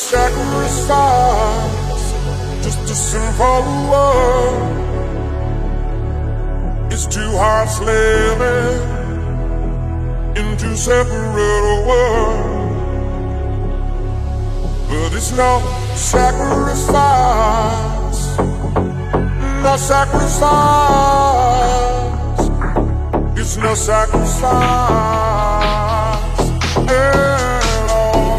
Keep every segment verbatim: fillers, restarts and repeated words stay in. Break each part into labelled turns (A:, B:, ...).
A: sacrifice, just a simple word. It's two hearts living in two separate worlds. But it's no sacrifice, no sacrifice. It's no sacrifice at all.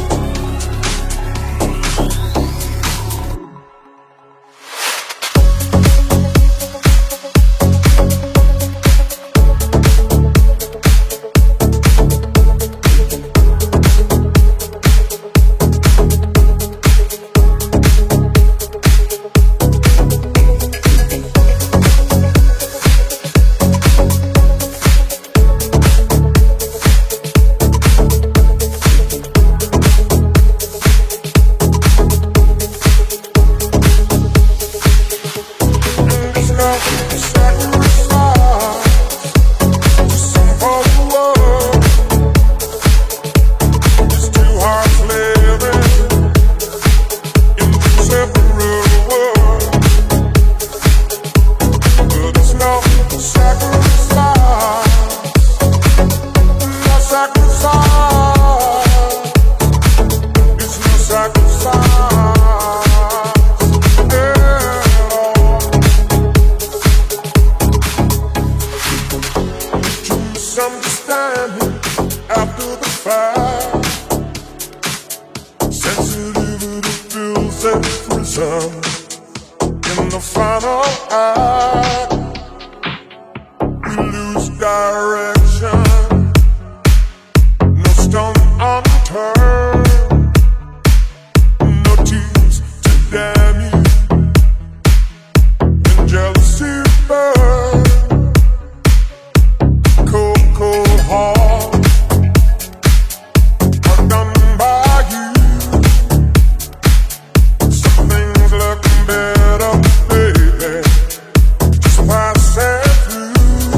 A: Misunderstanding after the fact, sensitivity feels every sound. In the final act, we lose direction. No stone unturned, no tears to damn you. When jealousy burns, cold, cold heart are done by you. Some things look better, baby, just passing through.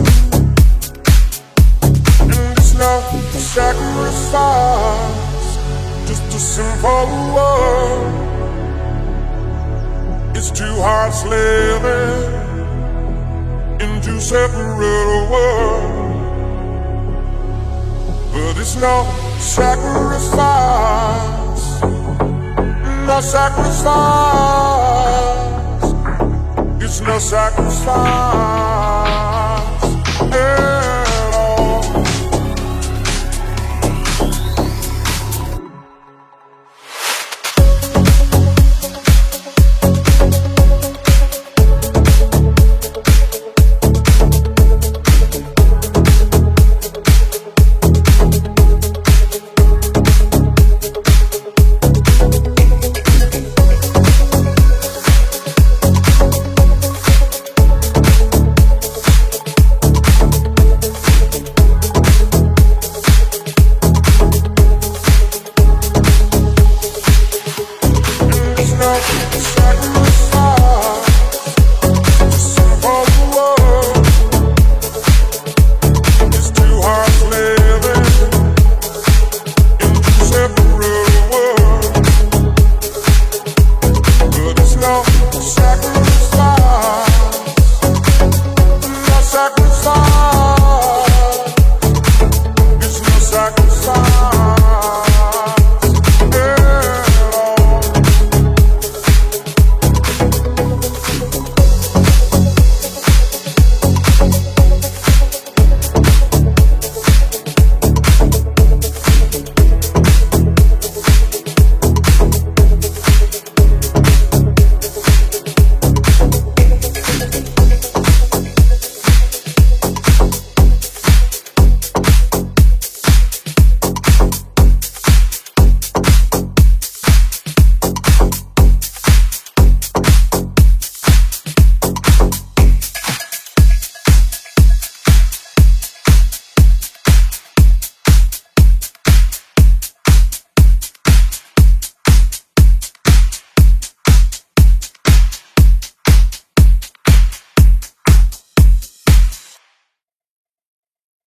A: And it's not a sacrifice, just a simple word. It's two hearts living in two separate worlds. But it's no sacrifice, no sacrifice. It's no sacrifice.